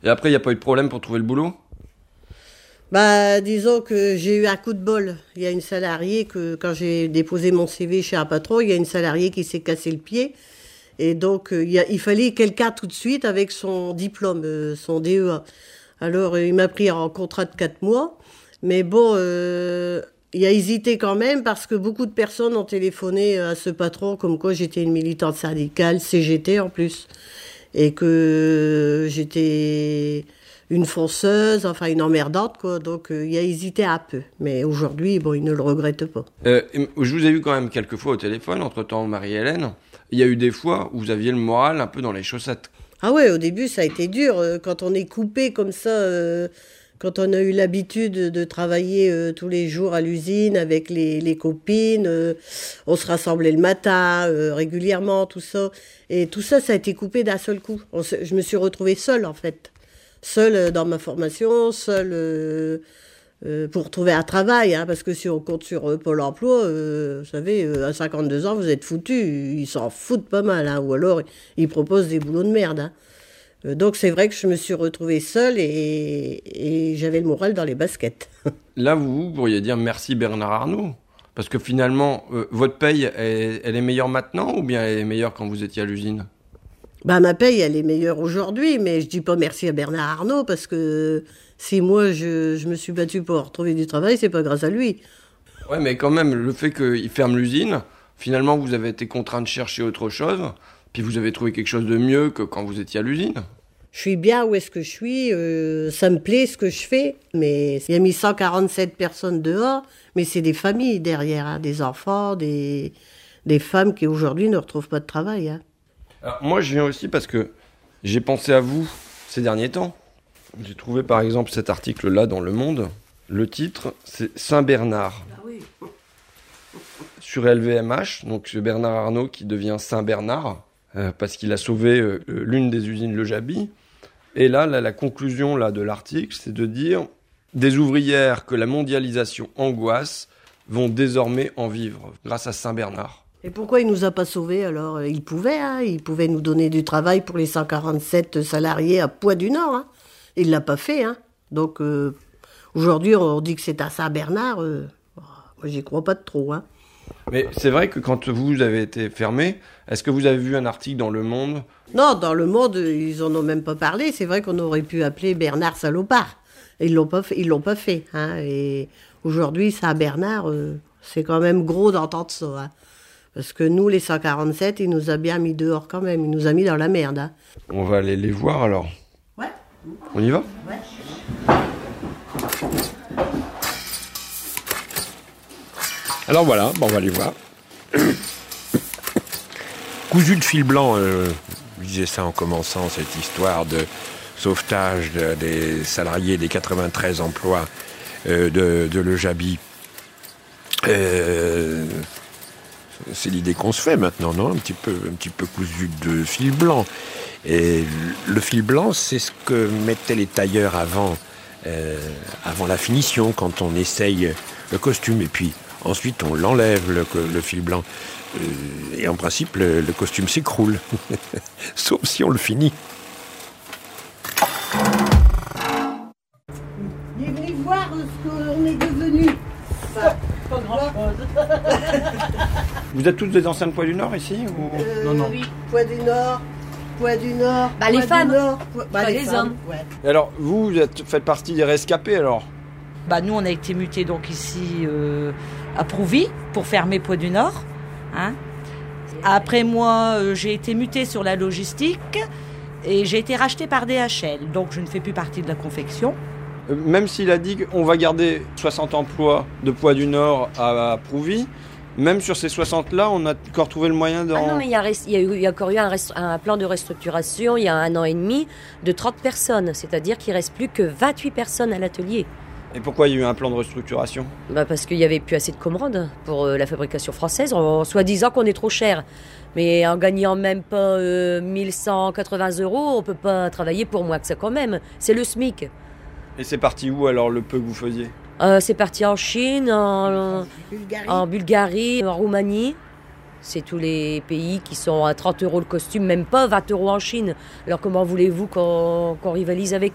Et après, il n'y a pas eu de problème pour trouver le boulot? Bah, disons que j'ai eu un coup de bol. Il y a une salariée quand j'ai déposé mon CV chez un patron, il y a une salariée qui s'est cassé le pied. Et donc, il fallait quelqu'un tout de suite avec son diplôme, son DEA. Alors, il m'a pris en contrat de 4 mois. Mais bon, il a hésité quand même parce que beaucoup de personnes ont téléphoné à ce patron comme quoi j'étais une militante syndicale, CGT en plus. Et que j'étais une fonceuse, enfin une emmerdante, quoi. Donc, il a hésité un peu. Mais aujourd'hui, bon, il ne le regrette pas. Je vous ai vu quand même quelques fois au téléphone, entre-temps, Marie-Hélène. Il y a eu des fois où vous aviez le moral un peu dans les chaussettes. Ah ouais, au début, ça a été dur. Quand on est coupé comme ça, quand on a eu l'habitude de travailler tous les jours à l'usine avec les copines, on se rassemblait le matin, régulièrement, tout ça. Et tout ça, ça a été coupé d'un seul coup. Je me suis retrouvée seule, en fait. Seule dans ma formation, seule pour trouver un travail. Hein, parce que si on compte sur Pôle emploi, vous savez, à 52 ans, vous êtes foutus. Ils s'en foutent pas mal. Hein, ou alors, ils proposent des boulots de merde. Hein. Donc c'est vrai que je me suis retrouvée seule et j'avais le moral dans les baskets. Là, vous pourriez dire merci Bernard Arnault. Parce que finalement, votre paye, elle est meilleure maintenant ou bien elle est meilleure quand vous étiez à l'usine? Bah, ma paye, elle est meilleure aujourd'hui, mais je dis pas merci à Bernard Arnault parce que si moi je me suis battue pour retrouver du travail, c'est pas grâce à lui. Ouais, mais quand même, le fait qu'il ferme l'usine, finalement vous avez été contraint de chercher autre chose, puis vous avez trouvé quelque chose de mieux que quand vous étiez à l'usine. Je suis bien où est-ce que je suis, ça me plaît ce que je fais, mais il y a mis 147 personnes dehors, mais c'est des familles derrière, hein, des enfants, des femmes qui aujourd'hui ne retrouvent pas de travail. Hein. Alors, moi je viens aussi parce que j'ai pensé à vous ces derniers temps. J'ai trouvé par exemple cet article-là dans Le Monde. Le titre, c'est Saint-Bernard. Ah oui. Sur LVMH, donc c'est Bernard Arnault qui devient Saint-Bernard, parce qu'il a sauvé l'une des usines Le Jaby. Et là, la conclusion là, de l'article, c'est de dire « Des ouvrières que la mondialisation angoisse vont désormais en vivre grâce à Saint-Bernard ». Et pourquoi il nous a pas sauvés alors? Il pouvait nous donner du travail pour les 147 salariés à Poix-du-Nord. Hein. Il l'a pas fait. Hein. Donc aujourd'hui, on dit que c'est à Saint-Bernard. Moi, j'y crois pas de trop. Hein. Mais c'est vrai que quand vous avez été fermé, est-ce que vous avez vu un article dans Le Monde? Non, dans Le Monde, ils en ont même pas parlé. C'est vrai qu'on aurait pu appeler Bernard Salopard. Ils l'ont pas fait. Ils l'ont pas fait. Hein. Et aujourd'hui, Saint-Bernard, c'est quand même gros d'entendre ça. Hein. Parce que nous, les 147, il nous a bien mis dehors quand même. Il nous a mis dans la merde. Hein. On va aller les voir alors. Ouais. On y va? Ouais. Alors voilà, on va les voir. Cousu de fil blanc, je disais ça en commençant cette histoire de sauvetage des salariés des 93 emplois de Le Jaby. C'est l'idée qu'on se fait maintenant, non? Un petit peu cousu de fil blanc. Et le fil blanc, c'est ce que mettaient les tailleurs avant la finition, quand on essaye le costume. Et puis ensuite, on l'enlève, le fil blanc. Et en principe, le costume s'écroule. Sauf si on le finit. Il est venu voir ce qu'on est devenu. Enfin, pas grand-chose. Vous êtes tous des anciennes Poix du Nord ici ou... Non. Oui, Poix du Nord. Bah, les femmes. Les femmes. hommes. Ouais. Et alors, vous faites partie des rescapés alors? Bah, nous, on a été mutés donc ici à Prouvy pour fermer Poix du Nord. Hein. Après moi, j'ai été mutée sur la logistique et j'ai été rachetée par DHL. Donc, je ne fais plus partie de la confection. Même s'il a dit qu'on va garder 60 emplois de Poix du Nord à Prouvy, même sur ces 60-là, on a encore trouvé le moyen de... Ah non, mais il y a encore eu un plan de restructuration il y a 1 an et demi de 30 personnes. C'est-à-dire qu'il ne reste plus que 28 personnes à l'atelier. Et pourquoi il y a eu un plan de restructuration? Parce qu'il n'y avait plus assez de commandes pour la fabrication française, en soi-disant qu'on est trop cher. Mais en gagnant même pas 1180 €, on ne peut pas travailler pour moins que ça quand même. C'est le SMIC. Et c'est parti où alors le peu que vous faisiez? C'est parti en Chine, en Bulgarie, en Roumanie. C'est tous les pays qui sont à 30 € le costume, même pas 20 € en Chine. Alors comment voulez-vous qu'on rivalise avec eux ?